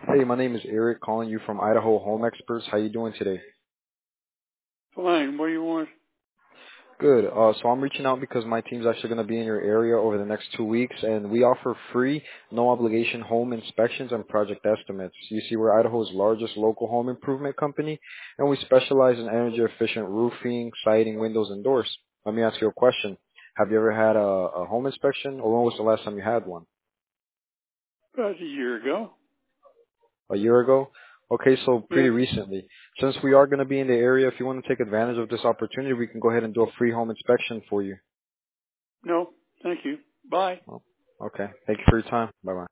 Hey, my name is Eric, calling you from Idaho Home Experts. How you doing today? Fine. What do you want? Good. So I'm reaching out because my team's actually going to be in your area over the next 2 weeks, and we offer free, no obligation home inspections and project estimates. You see, we're Idaho's largest local home improvement company, and we specialize in energy efficient roofing, siding, windows, and doors. Let me ask you a question. Have you ever had a home inspection, or when was the last time you had one? About a year ago. A year ago? Okay, so Yeah. pretty recently. Since we are going to be in the area, if you want to take advantage of this opportunity, we can go ahead and do a free home inspection for you. No. Thank you. Bye. Well, okay. Thank you for your time. Bye-bye.